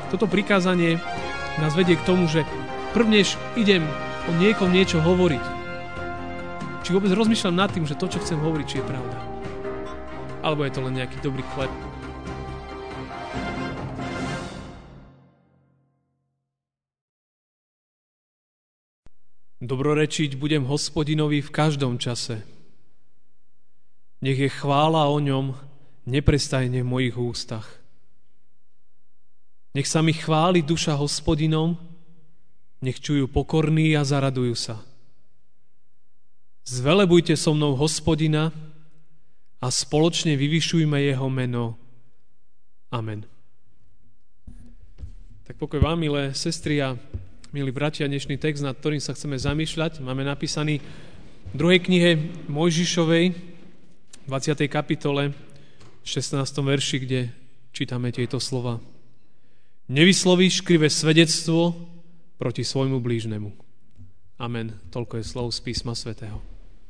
toto prikázanie nás vedie k tomu, že prvnež idem o niekom niečo hovoriť, či vôbec rozmýšľam nad tým, že to, čo chcem hovoriť, či je pravda. Alebo je to len nejaký dobrý chleb. Dobrorečiť budem Hospodinovi v každom čase. Nech je chvála o ňom neprestajne v mojich ústach. Nech sa mi chváli duša Hospodinom, nech čujú pokorní a zaradujú sa. Zvelebujte so mnou Hospodina a spoločne vyvyšujme jeho meno. Amen. Tak pokoj vám, milé sestry a milí bratia, dnešný text, nad ktorým sa chceme zamýšľať, máme napísaný v 2. knihe Mojžišovej, 20. kapitole, 16. verši, kde čítame tieto slova. Nevyslovíš krivé svedectvo proti svojmu blížnemu. Amen. Toľko je slov z písma svätého.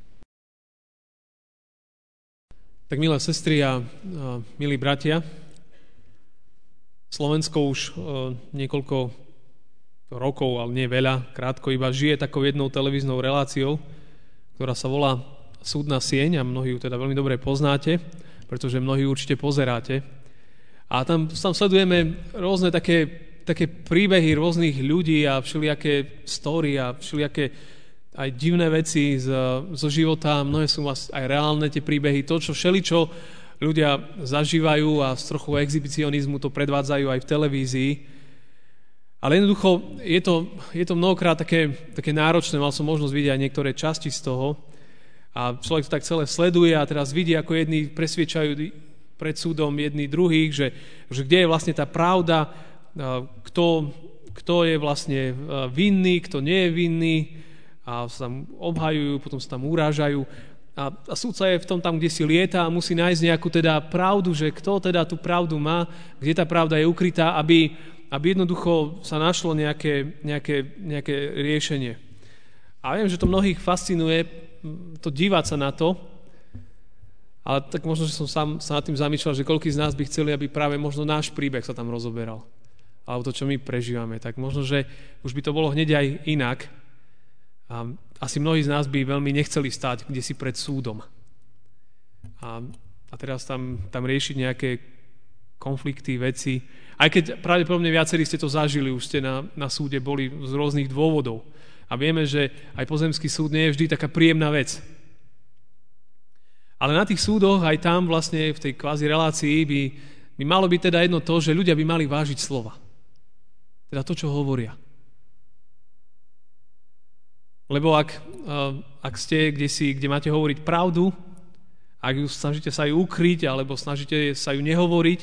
Tak milé sestry a milí bratia, Slovensko už niekoľko rokov, ale nie veľa, krátko iba žije takou jednou televíznou reláciou, ktorá sa volá Súdna sieň a mnohí ju teda veľmi dobre poznáte, pretože mnohí určite pozeráte. A tam sledujeme rôzne také príbehy rôznych ľudí a všelijaké story a všelijaké aj divné veci zo života. Mnohé sú aj reálne tie príbehy. To, čo všeličo ľudia zažívajú a z trochu exhibicionizmu to predvádzajú aj v televízii. Ale jednoducho je to mnohokrát také náročné. Mal som možnosť vidieť aj niektoré časti z toho. A človek to tak celé sleduje a teraz vidí, ako jedni presviečajú pred súdom jedni druhých, že kde je vlastne tá pravda, kto je vlastne vinný, kto nie je vinný a sa tam obhajujú, potom sa tam urážajú. A súdca je v tom tam, kde si lieta a musí nájsť nejakú teda pravdu, že kto teda tú pravdu má, kde tá pravda je ukrytá, aby jednoducho sa našlo nejaké riešenie. A viem, že to mnohých fascinuje, to dívať sa na to, ale tak možno, že som sám sa nad tým zamýšľal, že koľký z nás by chceli, aby práve možno náš príbeh sa tam rozoberal. Alebo to, čo my prežívame. Tak možno, že už by to bolo hneď aj inak. A asi mnohí z nás by veľmi nechceli stáť kdesi pred súdom. A teraz tam riešiť nejaké konflikty, veci. Aj keď pravdepodobne viacerí ste to zažili, už ste na súde boli z rôznych dôvodov. A vieme, že aj pozemský súd nie je vždy taká príjemná vec. Ale na tých súdoch, aj tam vlastne v tej kvázi relácii by malo byť teda jedno to, že ľudia by mali vážiť slova. Teda to, čo hovoria. Lebo ak ste kde máte hovoriť pravdu, ak ju snažíte sa ju ukryť, alebo snažíte sa ju nehovoriť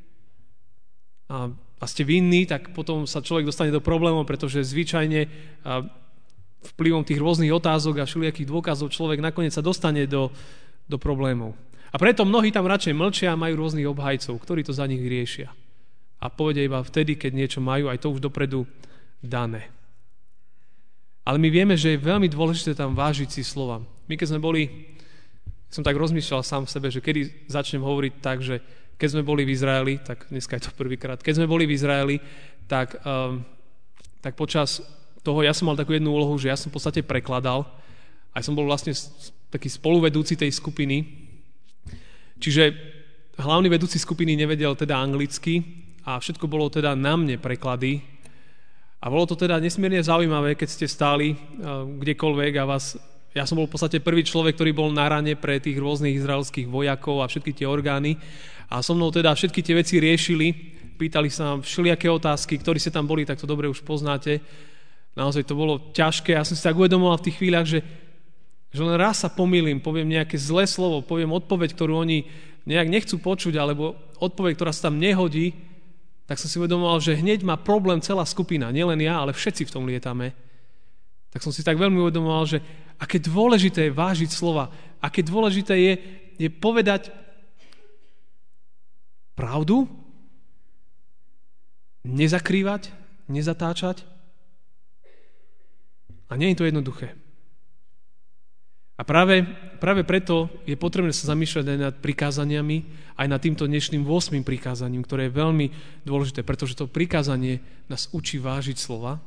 a ste vinní, tak potom sa človek dostane do problémov, pretože zvyčajne vplyvom tých rôznych otázok a všelijakých dôkazov človek nakoniec sa dostane do problémov. A preto mnohí tam radšej mlčia a majú rôznych obhajcov, ktorí to za nich riešia. A povedia iba vtedy, keď niečo majú, aj to už dopredu dané. Ale my vieme, že je veľmi dôležité tam vážiť si slova. My keď sme som tak rozmýšľal sám v sebe, že kedy začnem hovoriť tak, že keď sme boli v Izraeli, tak dneska je to prvýkrát, keď sme boli v Izraeli, tak počas toho ja som mal takú jednu úlohu, že ja som v podstate prekladal, aj som bol vlastne taký spoluvedúci tej skupiny, čiže hlavný vedúci skupiny nevedel teda anglicky a všetko bolo teda na mne preklady a bolo to teda nesmierne zaujímavé, keď ste stáli kdekoľvek a ja som bol v podstate prvý človek, ktorý bol na rane pre tých rôznych izraelských vojakov a všetky tie orgány a so mnou teda všetky tie veci riešili, pýtali sa všelijaké otázky, ktorí ste tam boli, tak to dobre už poznáte. Naozaj to bolo ťažké. Ja som si tak uvedomoval v tých chvíľach, že len raz sa pomýlim, poviem nejaké zlé slovo, poviem odpoveď, ktorú oni nejak nechcú počuť, alebo odpoveď, ktorá sa tam nehodí, tak som si uvedomoval, že hneď má problém celá skupina. Nielen ja, ale všetci v tom lietame. Tak som si tak veľmi uvedomoval, že aké dôležité je vážiť slova, aké dôležité je povedať pravdu, nezakrývať, nezatáčať. A nie je to jednoduché. A práve preto je potrebné sa zamýšľať aj nad prikázaniami, aj nad týmto dnešným 8. prikázaním, ktoré je veľmi dôležité, pretože to prikázanie nás učí vážiť slova,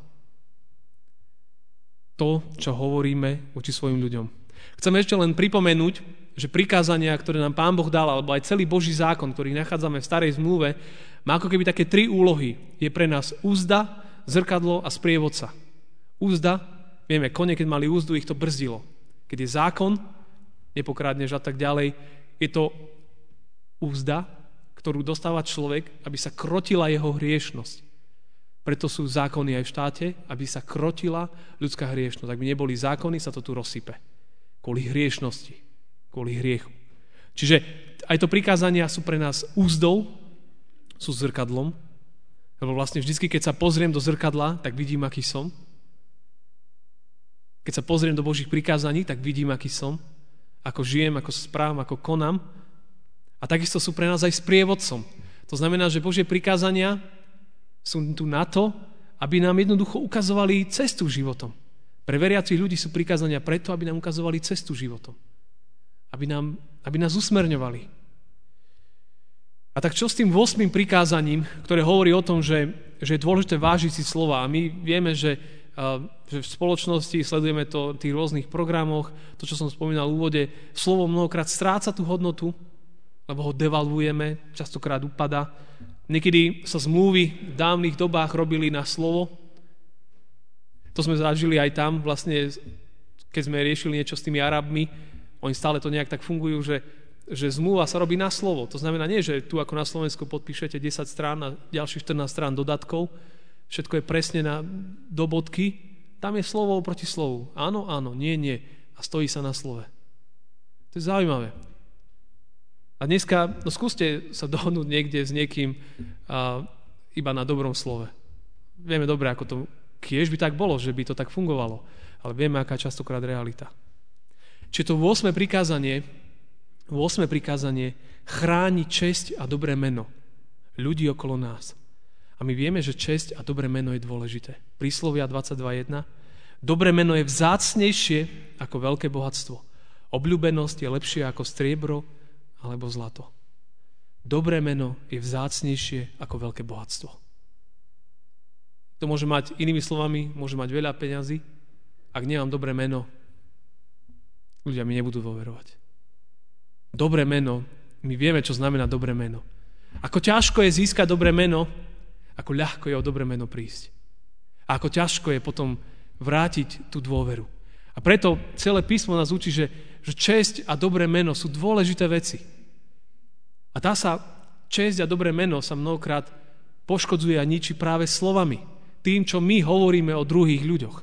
to, čo hovoríme voči svojim ľuďom. Chcem ešte len pripomenúť, že prikázania, ktoré nám Pán Boh dal, alebo aj celý Boží zákon, ktorý nachádzame v Starej zmluve, má ako keby také 3 úlohy. Je pre nás úzda, zrkadlo a sprievodca. Úzda, vieme, kone, keď mali úzdu, ich to brzdilo. Keď je zákon, nepokrádneš a tak ďalej, je to úzda, ktorú dostáva človek, aby sa krotila jeho hriešnosť. Preto sú zákony aj v štáte, aby sa krotila ľudská hriešnosť. Ak by neboli zákony, sa to tu rozsype. Kvôli hriešnosti, kvôli hriechu. Čiže aj to prikázania sú pre nás úzdou, sú zrkadlom, lebo vlastne vždycky, keď sa pozriem do zrkadla, tak vidím, aký som. Keď sa pozriem do Božích prikázaní, tak vidím, aký som, ako žijem, ako sa správam, ako konám. A takisto sú pre nás aj sprievodcom. To znamená, že Božie prikázania sú tu na to, aby nám jednoducho ukazovali cestu životom. Pre veriacich ľudí sú prikázania preto, aby nám ukazovali cestu životom. Aby nás usmerňovali. A tak čo s tým 8. prikázaním, ktoré hovorí o tom, že je dôležité vážiť si slova. A my vieme, že v spoločnosti sledujeme to v tých rôznych programoch, to, čo som spomínal v úvode, slovo mnohokrát stráca tú hodnotu, lebo ho devalvujeme, častokrát upada. Niekedy sa zmluvy v dávnych dobách robili na slovo. To sme zažili aj tam, vlastne, keď sme riešili niečo s tými Arabmi, oni stále to nejak tak fungujú, že zmluva sa robí na slovo. To znamená nie, že tu ako na Slovensku podpíšete 10 strán a ďalších 14 strán dodatkov, všetko je presne do bodky, tam je slovo proti slovu. Áno, áno, nie, nie. A stojí sa na slove. To je zaujímavé. A dneska, skúste sa dohodnúť niekde s niekým iba na dobrom slove. Vieme dobre, ako to kiež by tak bolo, že by to tak fungovalo. Ale vieme, aká je častokrát realita. Čiže to 8. prikázanie chráni česť a dobré meno ľudí okolo nás. A my vieme, že česť a dobré meno je dôležité. Príslovia 22.1. Dobré meno je vzácnejšie ako veľké bohatstvo. Obľúbenosť je lepšie ako striebro alebo zlato. Dobré meno je vzácnejšie ako veľké bohatstvo. To môže mať, inými slovami, môže mať veľa peňazí. Ak nemám dobré meno, ľudia mi nebudú dôverovať. Dobré meno, my vieme, čo znamená dobré meno. Ako ťažko je získať dobré meno, ako ľahko je o dobré meno prísť. A ako ťažko je potom vrátiť tú dôveru. A preto celé písmo nás učí, že česť a dobré meno sú dôležité veci. A česť a dobré meno sa mnohokrát poškodzuje a ničí práve slovami. Tým, čo my hovoríme o druhých ľuďoch.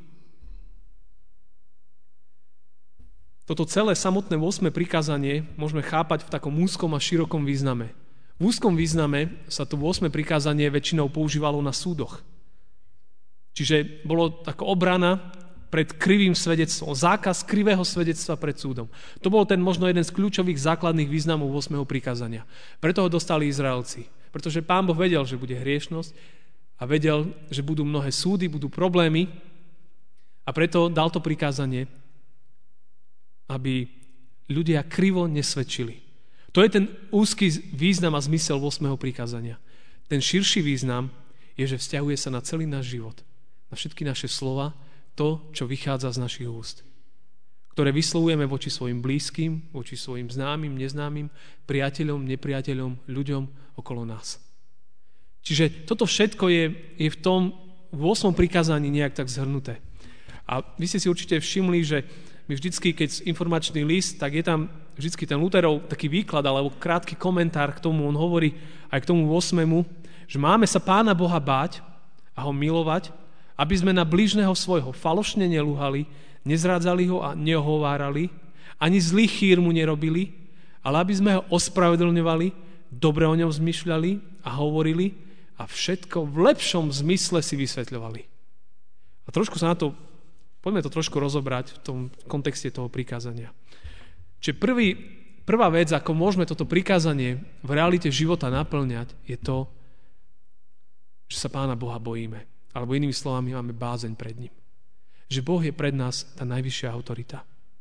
Toto celé samotné 8. prikázanie môžeme chápať v takom úzkom a širokom význame. V úzkom význame sa to 8. prikázanie väčšinou používalo na súdoch. Čiže bolo taká obrana pred krivým svedectvom, zákaz krivého svedectva pred súdom. To bol ten možno jeden z kľúčových základných významov 8. prikázania. Preto ho dostali Izraelci. Pretože Pán Boh vedel, že bude hriešnosť a vedel, že budú mnohé súdy, budú problémy a preto dal to prikázanie, aby ľudia krivo nesvedčili. To je ten úzky význam a zmysel 8. prikázania. Ten širší význam je, že vzťahuje sa na celý náš život, na všetky naše slova, to, čo vychádza z našich úst, ktoré vyslovujeme voči svojim blízkym, voči svojim známym, neznámym, priateľom, nepriateľom, ľuďom okolo nás. Čiže toto všetko je v tom 8. prikázaní nejak tak zhrnuté. A vy ste si určite všimli, že my vždycky, keď informačný list, tak je tam vždycky ten Lutherov taký výklad alebo krátky komentár k tomu, on hovorí aj k tomu 8., že máme sa Pána Boha báť a ho milovať, aby sme na blížneho svojho falošne nelúhali, nezrádzali ho a neohovárali, ani zlý chýr mu nerobili, ale aby sme ho ospravedlňovali, dobre o ňom zmyšľali a hovorili a všetko v lepšom zmysle si vysvetľovali. A trošku sa na to poďme to trošku rozobrať v tom kontexte toho prikázania. Čiže prvá vec, ako môžeme toto prikázanie v realite života naplňať, je to, že sa Pána Boha bojíme. Alebo inými slovami máme bázeň pred ním. Že Boh je pred nás tá najvyššia autorita.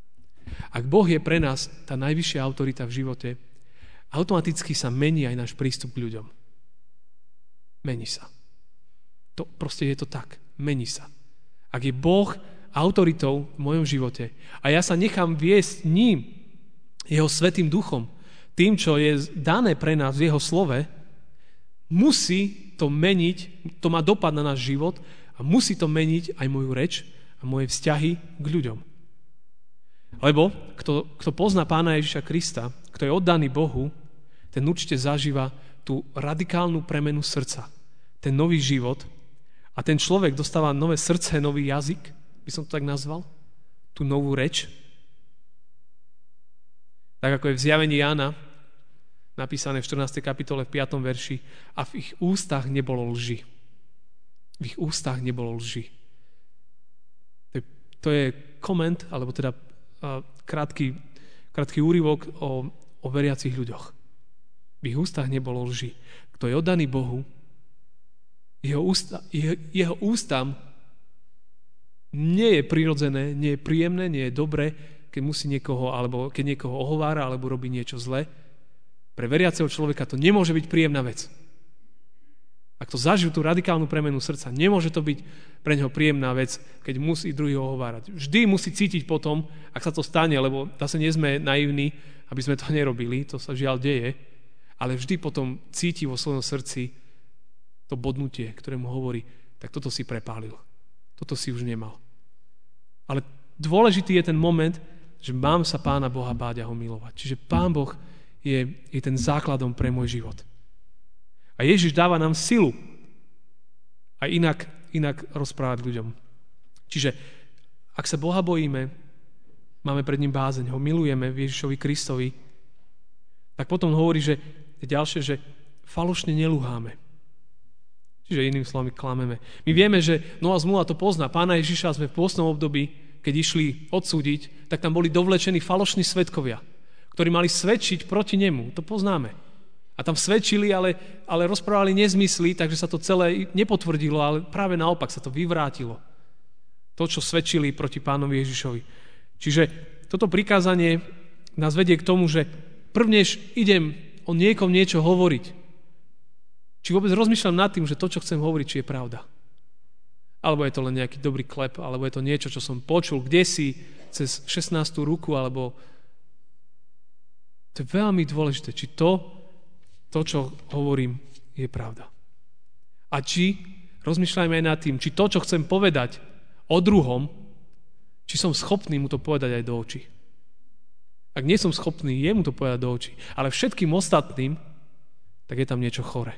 Ak Boh je pre nás tá najvyššia autorita v živote, automaticky sa mení aj náš prístup k ľuďom. Mení sa. To proste je to tak. Mení sa. Ak je Boh autoritou v mojom živote a ja sa nechám viesť ním, jeho svätým duchom, tým, čo je dané pre nás v jeho slove, musí to meniť, to má dopad na náš život a musí to meniť aj moju reč a moje vzťahy k ľuďom. Lebo kto pozná Pána Ježiša Krista, kto je oddaný Bohu, ten určite zažíva tú radikálnu premenu srdca, ten nový život a ten človek dostáva nové srdce, nový jazyk, by som to tak nazval, tú novú reč. Tak ako je v Zjavení Jána napísané v 14. kapitole v 5. verši, a v ich ústach nebolo lži. V ich ústach nebolo lži. To je koment, alebo teda krátky úryvok o veriacich ľuďoch. V ich ústach nebolo lži. Kto je oddaný Bohu, jeho ústam nie je prirodzené, nie je príjemné, nie je dobré, keď musí niekoho, alebo keď niekoho ohovára, alebo robí niečo zlé. Pre veriaceho človeka to nemôže byť príjemná vec. Ak to zažil tú radikálnu premenu srdca, nemôže to byť pre neho príjemná vec, keď musí druhý ohovárať. Vždy musí cítiť potom, ak sa to stane, lebo zase nie sme naivní, aby sme to nerobili, to sa žiaľ deje, ale vždy potom cíti vo svojom srdci to bodnutie, ktoré mu hovorí, tak toto si prepálil. Toto si už nemal. Ale dôležitý je ten moment, že mám sa Pána Boha báť a ho milovať. Čiže Pán Boh je ten základom pre môj život. A Ježiš dáva nám silu aj inak rozprávať ľuďom. Čiže ak sa Boha bojíme, máme pred ním bázeň, ho milujeme v Ježišovi Kristovi, tak potom hovorí, že ďalšie, že falošne nelúháme. Čiže iným slovami klameme. My vieme, že Nová zmluva to pozná. Pána Ježiša sme v pôstnom období, keď išli odsúdiť, tak tam boli dovlečení falošní svedkovia, ktorí mali svedčiť proti nemu. To poznáme. A tam svedčili, ale rozprávali nezmysly, takže sa to celé nepotvrdilo, ale práve naopak sa to vyvrátilo. To, čo svedčili proti Pánovi Ježišovi. Čiže toto prikázanie nás vedie k tomu, že prvnež idem o niekom niečo hovoriť, či vôbec rozmýšľam nad tým, že to, čo chcem hovoriť, či je pravda. Alebo je to len nejaký dobrý klep, alebo je to niečo, čo som počul kdesi cez 16. ruku, alebo to je veľmi dôležité, či to, čo hovorím, je pravda. A či rozmýšľajme aj nad tým, či to, čo chcem povedať o druhom, či som schopný mu to povedať aj do očí. Ak nie som schopný jemu to povedať do očí, ale všetkým ostatným, tak je tam niečo chore.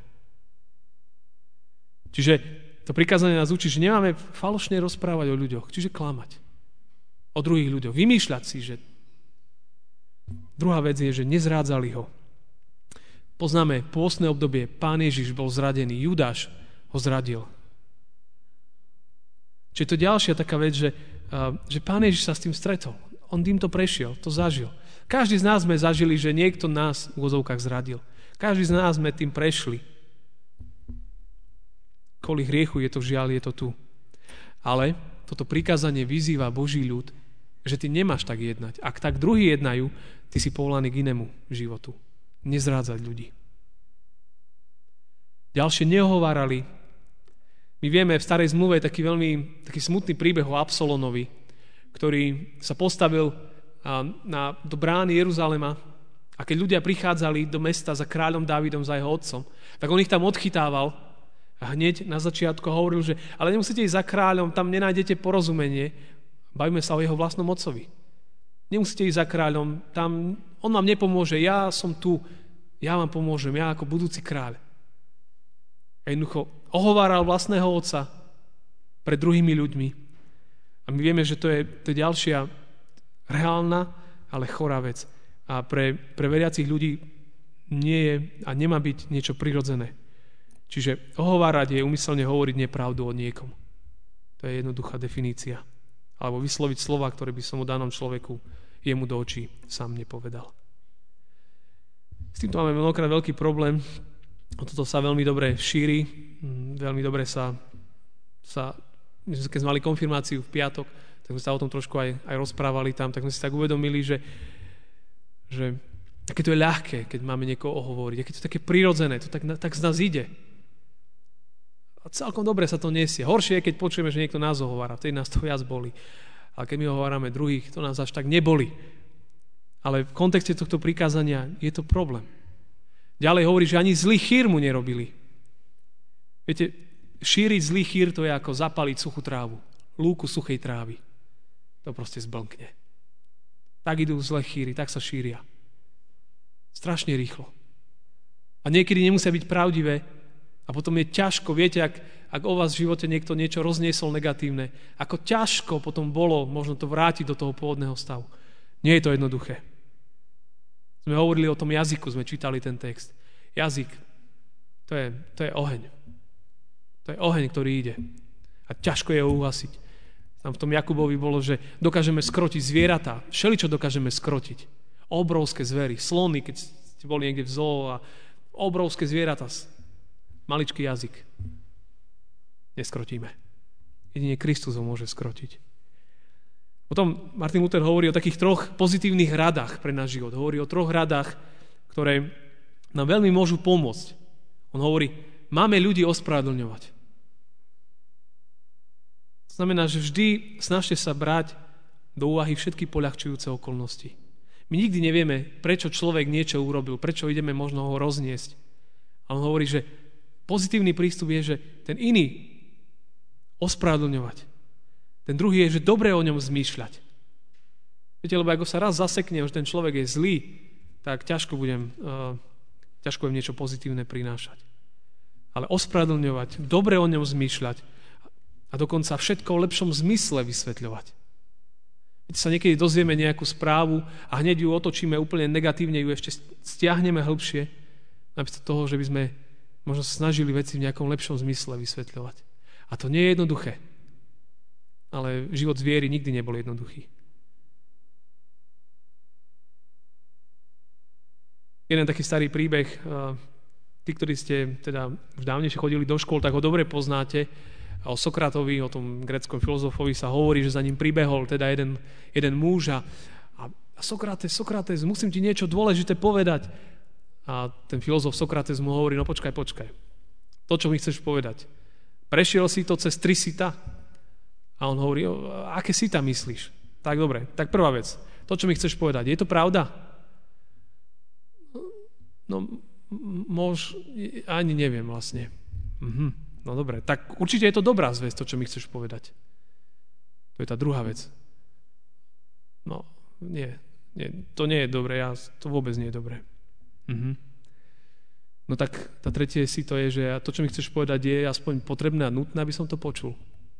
Čiže to prikázanie nás učí, že nemáme falošne rozprávať o ľuďoch, čiže klamať o druhých ľuďoch, vymýšľať si, že druhá vec je, že nezrádzali ho. Poznáme pôstne obdobie, Pán Ježiš bol zradený, Judáš ho zradil. Čiže to ďalšia taká vec, že Pán Ježiš sa s tým stretol. On týmto prešiel, to zažil. Každý z nás sme zažili, že niekto nás v úvodzovkách zradil. Každý z nás sme tým prešli. Kvôli hriechu je to žiaľ, je to tu. Ale toto prikázanie vyzýva Boží ľud, že ty nemáš tak jednať. Ak tak druhí jednajú, ty si povolaný k inému životu. Nezrádzať ľudí. Ďalšie neohovárali. My vieme, v starej zmluve je taký smutný príbeh o Absalonovi, ktorý sa postavil do brány Jeruzalema a keď ľudia prichádzali do mesta za kráľom Dávidom, za jeho otcom, tak on ich tam odchytával a hneď na začiatku hovoril, že ale nemusíte ísť za kráľom, tam nenájdete porozumenie, bavíme sa o jeho vlastnom otcovi. Nemusíte ísť za kráľom, tam on vám nepomôže, ja som tu, ja vám pomôžem, ja ako budúci kráľ. A jednoducho ohováral vlastného otca pred druhými ľuďmi. A my vieme, že to je ďalšia reálna, ale chorá vec. A pre veriacich ľudí nie je a nemá byť niečo prirodzené. Čiže ohovárať je úmyselne hovoriť nepravdu o niekom. To je jednoduchá definícia. Alebo vysloviť slova, ktoré by som o danom človeku jemu do očí sám nepovedal. S týmto máme mnohokrát veľký problém. Toto sa veľmi dobre šíri. Veľmi dobre keď sme mali konfirmáciu v piatok, tak sme sa o tom trošku aj rozprávali tam, tak sme si tak uvedomili, že aké to je ľahké, keď máme niekoho ohovoriť, aké to je také prirodzené, to tak z nás ide. A celkom dobre sa to nesie. Horšie je, keď počujeme, že niekto nás ohovára, vtedy nás to viac boli. Ale keď my ohovárame druhých, to nás až tak neboli. Ale v kontexte tohto prikázania je to problém. Ďalej hovorí, že ani zlý chýr mu nerobili. Viete, šíriť zlý chýr to je ako zapaliť suchú trávu. Lúku suchej trávy. To proste zblnkne. Tak idú zlé chýry, tak sa šíria. Strašne rýchlo. A niekedy nemusia byť pravdivé a potom je ťažko, viete, ak o vás v živote niekto niečo rozniesol negatívne, ako ťažko potom bolo možno to vrátiť do toho pôvodného stavu. Nie je to jednoduché. Sme hovorili o tom jazyku, sme čítali ten text. Jazyk, to je oheň. To je oheň, ktorý ide. A ťažko je ho uhasiť. Tam v tom Jakubovi bolo, že dokážeme skrotiť zvieratá. Všeličo dokážeme skrotiť. Obrovské zvery, slony, keď ste boli niekde v zoo a obrovské zvieratá. Maličký jazyk. Neskrotíme. Jedine Kristus ho môže skrotiť. Potom Martin Luther hovorí o takých 3 pozitívnych radách pre náš život. Hovorí o 3 radách, ktoré nám veľmi môžu pomôcť. On hovorí, máme ľudí ospravedlňovať. To znamená, že vždy snažte sa brať do úvahy všetky poľahčujúce okolnosti. My nikdy nevieme, prečo človek niečo urobil, prečo ideme možno ho rozniesť. A on hovorí, že pozitívny prístup je, že ten iný ospravedlňovať. Ten druhý je, že dobre o ňom zmýšľať. Viete, lebo ako sa raz zasekne, že ten človek je zlý, tak ťažko budem niečo pozitívne prinášať. Ale ospravedlňovať, dobre o ňom zmýšľať a dokonca všetko v lepšom zmysle vysvetľovať. Viete, sa niekedy dozvieme nejakú správu a hneď ju otočíme úplne negatívne, ju ešte stiahneme hĺbšie, namiesto toho, že by sme možno sa snažili veci v nejakom lepšom zmysle vysvetľovať. A to nie je jednoduché. Ale život z viery nikdy nebol jednoduchý. Jeden taký starý príbeh, tí, ktorí ste teda už dávnejšie chodili do škôl, tak ho dobre poznáte. O Sokratovi, o tom gréckom filozofovi sa hovorí, že za ním pribehol teda jeden muž a Sokrates, musím ti niečo dôležité povedať. A ten filozof Sokrates mu hovorí, no počkaj. To, čo mi chceš povedať. Prešiel si to cez 3 sita? A on hovorí, aké sita myslíš? Tak dobre, tak prvá vec. To, čo mi chceš povedať, je to pravda? No, ani neviem vlastne. No dobre, tak určite je to dobrá zvesť, to, čo mi chceš povedať. To je tá druhá vec. No, nie, to nie je dobré, to vôbec nie je dobré. No tak tá tretie sito je, že to, čo mi chceš povedať, je aspoň potrebné a nutné, aby som to počul.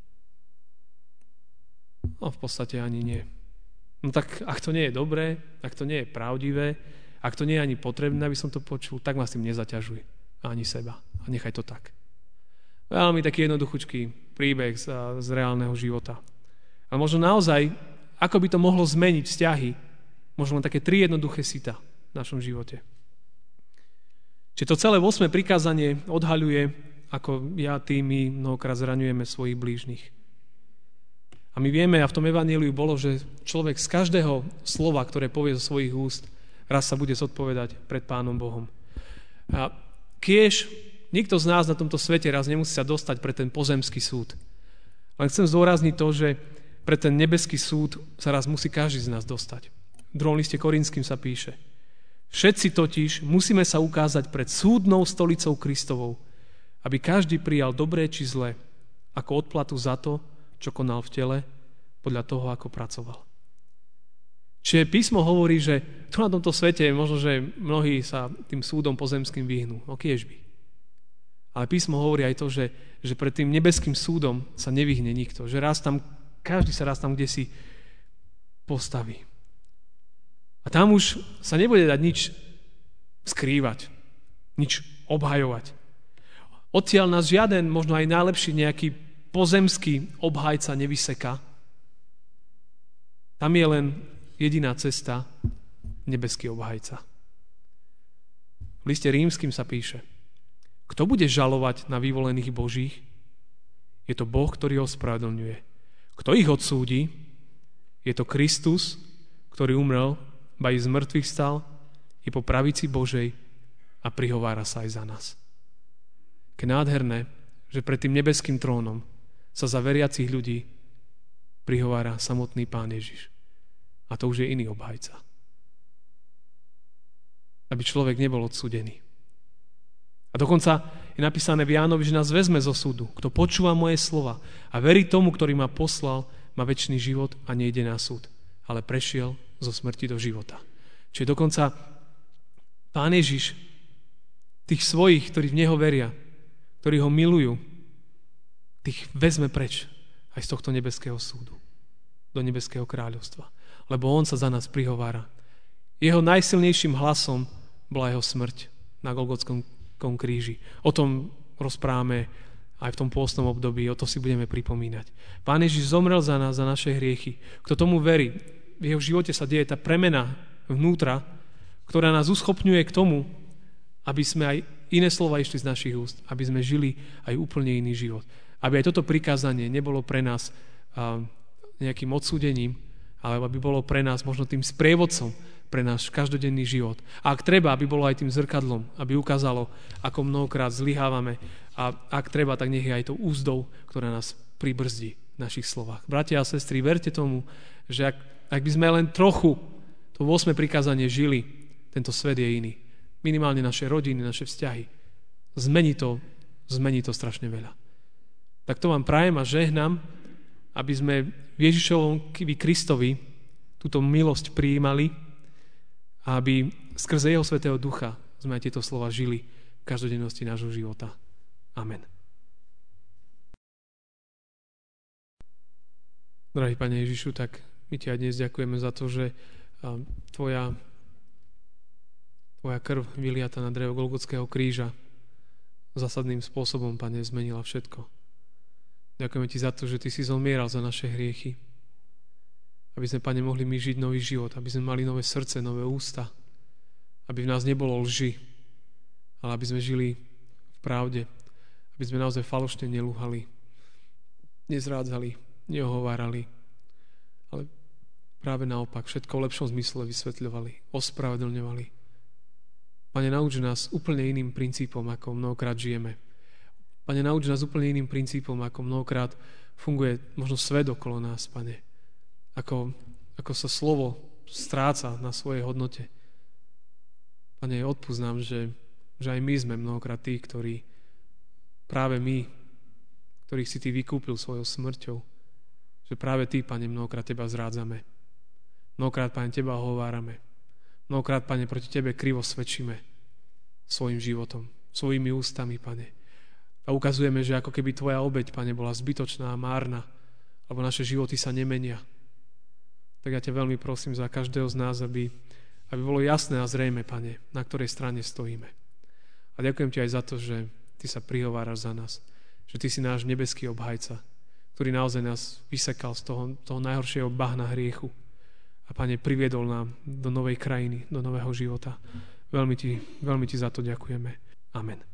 No v podstate ani nie. No tak ak to nie je dobré, ak to nie je pravdivé, ak to nie je ani potrebné, aby som to počul, tak ma s tým nezaťažuj. Ani seba. A nechaj to tak. Veľmi taký jednoduchúčký príbeh z reálneho života. A možno naozaj, ako by to mohlo zmeniť vzťahy, možno len také 3 jednoduché sita v našom živote. Čiže to celé 8. prikázanie odhaľuje, ako my mnohokrát zraňujeme svojich blížnych. A my vieme, a v tom evanjeliu bolo, že človek z každého slova, ktoré povie zo svojich úst, raz sa bude zodpovedať pred Pánom Bohom. A kiež nikto z nás na tomto svete raz nemusí sa dostať pre ten pozemský súd. Len chcem zdôrazniť to, že pre ten nebeský súd sa raz musí každý z nás dostať. V 2. liste Korinským sa píše: Všetci totiž musíme sa ukázať pred súdnou stolicou Kristovou, aby každý prijal dobré či zlé, ako odplatu za to, čo konal v tele, podľa toho, ako pracoval. Čiže písmo hovorí, že tu na tomto svete možno, že mnohí sa tým súdom pozemským vyhnú. No kiež by. Ale písmo hovorí aj to, že pred tým nebeským súdom sa nevyhne nikto. Že každý sa raz tam kdesi postaví. A tam už sa nebude dať nič skrývať, nič obhajovať. Odtiaľ nás žiaden, možno aj najlepší nejaký pozemský obhajca nevyseká. Tam je len jediná cesta, nebeský obhajca. V liste Rímskym sa píše: Kto bude žalovať na vyvolených Božích? Je to Boh, ktorý ho ospravedlňuje. Kto ich odsúdi? Je to Kristus, ktorý umrel, ba i z mŕtvych stal, je po pravici Božej a prihovára sa aj za nás. Je nádherné, že pred tým nebeským trónom sa za veriacich ľudí prihovára samotný Pán Ježiš. A to už je iný obhajca. Aby človek nebol odsúdený. A dokonca je napísané v Jánovi, že nás vezme zo súdu. Kto počúva moje slova a verí tomu, ktorý ma poslal, má večný život a nejde na súd, ale prešiel zo smrti do života. Čiže dokonca Pán Ježiš tých svojich, ktorí v Neho veria, ktorí Ho milujú, tých vezme preč aj z tohto nebeského súdu do nebeského kráľovstva. Lebo On sa za nás prihovára. Jeho najsilnejším hlasom bola Jeho smrť na Golgotskom kríži. O tom rozprávame aj v tom pôstnom období, o to si budeme pripomínať. Pán Ježiš zomrel za nás, za naše hriechy. Kto tomu verí, v jeho živote sa deje tá premena vnútra, ktorá nás uschopňuje k tomu, aby sme aj iné slova išli z našich úst, aby sme žili aj úplne iný život. Aby aj toto prikázanie nebolo pre nás nejakým odsúdením, ale aby bolo pre nás možno tým sprievodcom pre náš každodenný život. A ak treba, aby bolo aj tým zrkadlom, aby ukázalo, ako mnohokrát zlyhávame. A ak treba, tak nech je aj tou úzdou, ktorá nás pribrzdí v našich slovách. Bratia a sestry, verte tomu, že ak by sme len trochu to 8. prikázanie žili, tento svet je iný. Minimálne naše rodiny, naše vzťahy. Zmení to strašne veľa. Tak to vám prajem a žehnám, aby sme v Ježišovom Kristovi túto milosť prijímali a aby skrze Jeho Svätého Ducha sme aj tieto slova žili v každodennosti nášho života. Amen. Drahý Pane Ježišu, tak my Ti aj dnes ďakujeme za to, že Tvoja krv vyliata na drevo Golgotského kríža zásadným spôsobom, Pane, zmenila všetko. Ďakujeme Ti za to, že Ty si zomieral za naše hriechy. Aby sme, Pane, mohli my žiť nový život, aby sme mali nové srdce, nové ústa, aby v nás nebolo lži, ale aby sme žili v pravde, aby sme naozaj falošne nelúhali, nezrádzali, neohovárali, ale práve naopak, všetko v lepšom zmysle vysvetľovali, ospravedlňovali. Pane, nauč nás úplne iným princípom, ako mnohokrát žijeme. Pane, nauč nás úplne iným princípom, ako mnohokrát funguje možno svet okolo nás, Pane. Ako sa slovo stráca na svojej hodnote. Pane, odpusť nám, že aj my sme mnohokrát tí, ktorých si Ty vykúpil svojou smrťou. Že práve Ty, Pane, mnohokrát Teba zrádzame. Mnohokrát, Pane, Teba hovárame. Mnohokrát, Pane, proti Tebe krivo svedčíme svojim životom, svojimi ústami, Pane. A ukazujeme, že ako keby Tvoja obeť, Pane, bola zbytočná a márna, lebo naše životy sa nemenia. Tak ja ťa veľmi prosím za každého z nás, aby bolo jasné a zrejme, Pane, na ktorej strane stojíme. A ďakujem Ti aj za to, že Ty sa prihováraš za nás, že Ty si náš nebeský obhajca, ktorý naozaj nás vysekal z toho najhoršieho bahna hriechu a, Pane, priviedol nám do novej krajiny, do nového života. Veľmi ti za to ďakujeme. Amen.